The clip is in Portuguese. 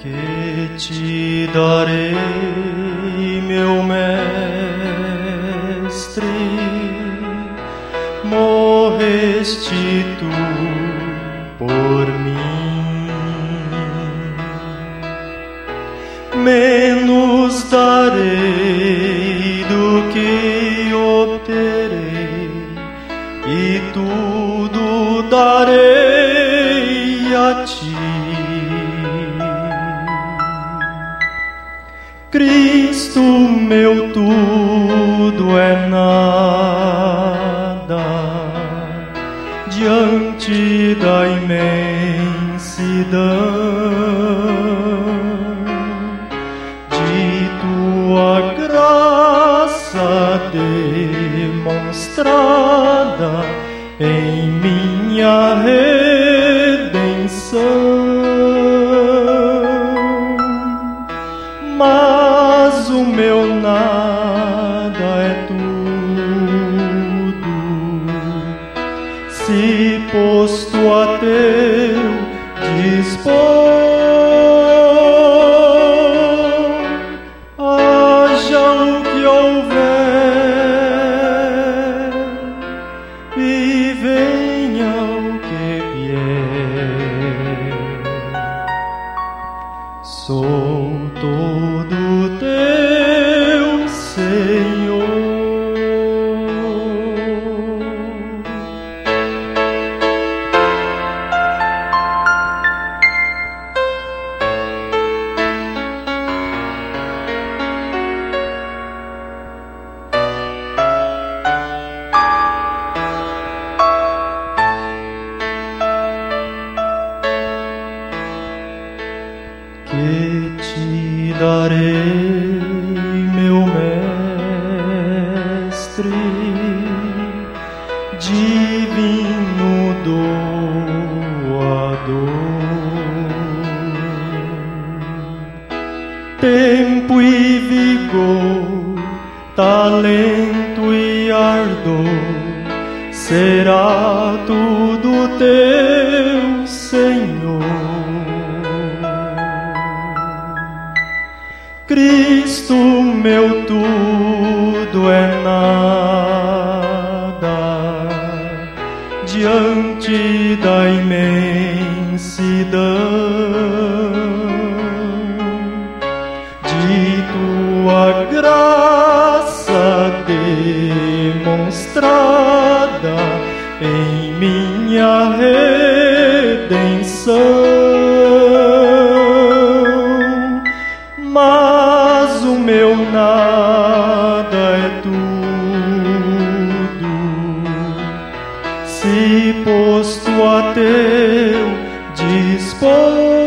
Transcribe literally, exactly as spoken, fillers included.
Que te darei, meu mestre? Morreste tu por mim. Menos darei do que obterei, e tudo darei a ti. Cristo, meu tudo é nada diante da imensidão de tua graça demonstrada em minha redenção. Mas o meu nada é tudo, se posto a teu dispor. Haja o que houver e venha o que vier, sou todo teu, Senhor. Que te darei, meu mestre, divino doador, tempo e vigor, talento e ardor, será tudo teu, Senhor. Cristo, meu tudo é nada diante da imensidão de tua graça demonstrada em minha redenção. Mas o meu nada é tudo, se posto a teu dispor.